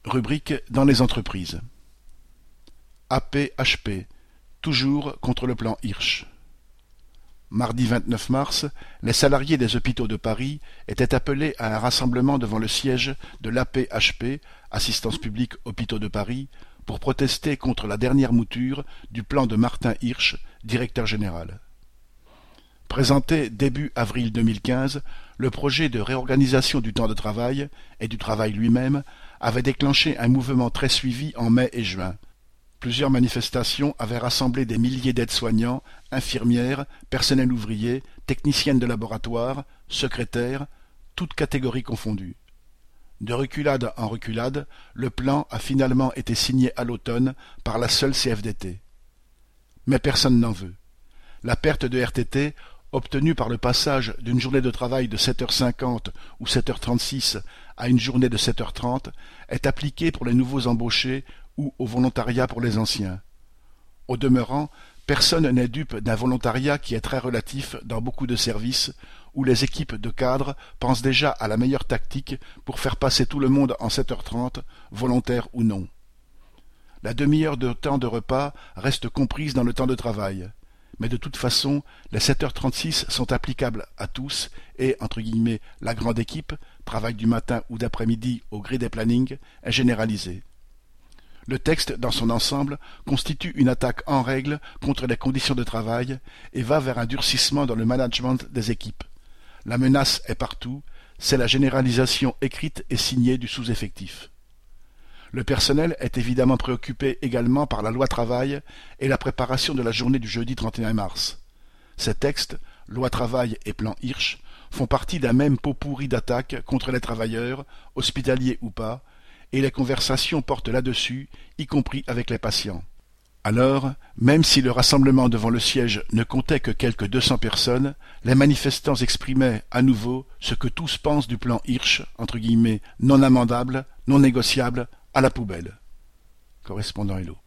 Rubrique dans les entreprises. AP-HP, toujours contre le plan Hirsch. Mardi 29 mars, les salariés des hôpitaux de Paris étaient appelés à un rassemblement devant le siège de l'AP-HP, Assistance publique Hôpitaux de Paris, pour protester contre la dernière mouture du plan de Martin Hirsch, directeur général. Présenté début avril 2015, le projet de réorganisation du temps de travail et du travail lui-même avait déclenché un mouvement très suivi en mai et juin. Plusieurs manifestations avaient rassemblé des milliers d'aides-soignants, infirmières, personnels ouvriers, techniciennes de laboratoire, secrétaires, toutes catégories confondues. De reculade en reculade, le plan a finalement été signé à l'automne par la seule CFDT. Mais personne n'en veut. La perte de RTT, obtenue par le passage d'une journée de travail de 7h50 ou 7h36 à une journée de 7h30, est appliquée pour les nouveaux embauchés ou au volontariat pour les anciens. Au demeurant, personne n'est dupe d'un volontariat qui est très relatif dans beaucoup de services, où les équipes de cadres pensent déjà à la meilleure tactique pour faire passer tout le monde en 7h30, volontaire ou non. La demi-heure de temps de repas reste comprise dans le temps de travail. Mais de toute façon, les 7h36 sont applicables à tous et, entre guillemets, la grande équipe, travail du matin ou d'après-midi au gré des plannings, est généralisée. Le texte, dans son ensemble, constitue une attaque en règle contre les conditions de travail et va vers un durcissement dans le management des équipes. La menace est partout, c'est la généralisation écrite et signée du sous-effectif. Le personnel est évidemment préoccupé également par la loi travail et la préparation de la journée du jeudi 31 mars. Ces textes, loi travail et plan Hirsch, font partie d'un même pot pourri d'attaques contre les travailleurs, hospitaliers ou pas, et les conversations portent là-dessus, y compris avec les patients. Alors, même si le rassemblement devant le siège ne comptait que quelques 200 personnes, les manifestants exprimaient à nouveau ce que tous pensent du plan Hirsch, entre guillemets, non amendable, non négociable, à la poubelle. Correspondant Hello.